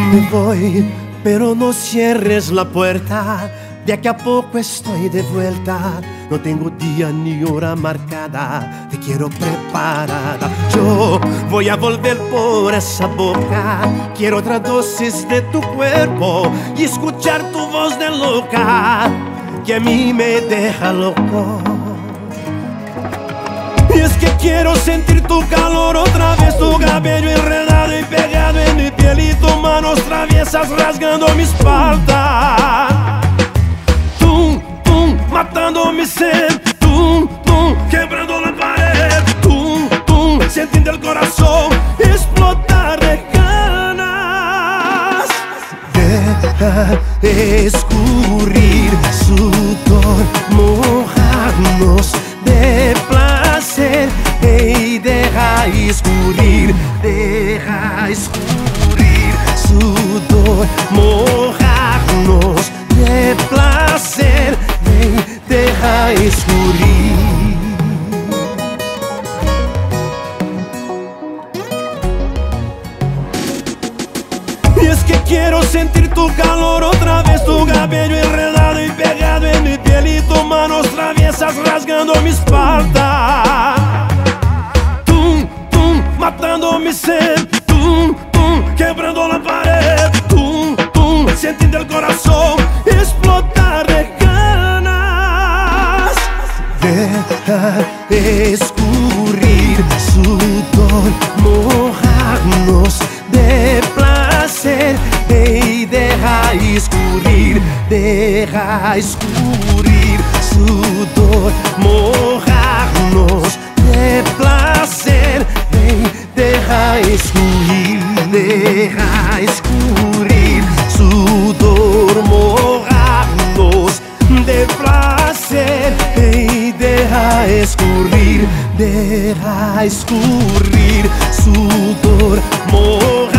Me voy, pero no cierres la puerta. De aquí a poco estoy de vuelta. No tengo día ni hora marcada. Te quiero preparada. Yo voy a volver por esa boca. Quiero otra dosis de tu cuerpo y escuchar tu voz de loca, que a mí me deja loco. Y es que quiero sentir tu calor otra vez, tu cabello enredado y pegado en mi piel y tus manos traviesas rasgando mi espalda. Tum, tum, matando mi sed. Tum, tum, quebrando la pared. Tum, tum, sintiendo el corazón explotar de ganas. Deja escurrir sudor, mojarnos de placer. Hey, deja escurrir sudor, mojarnos de placer. Hey, deja escurrir. Y es que quiero sentir tu calor otra vez, tu cabello enredado y pegado en mi piel y tus manos traviesas rasgando mi espalda. Tum, tum, matando mi sed. Tum, tum, quebrando la pared. Tum, tum, sintiendo el corazón explotar de ganas. Deja escurrir sudor, mojarnos de placer. Hey, deja escurrir sudor, mojarnos de placer. Hey, deja escurrir sudor, mojarnos de placer. Hey, deja escurrir sudor, mojarnos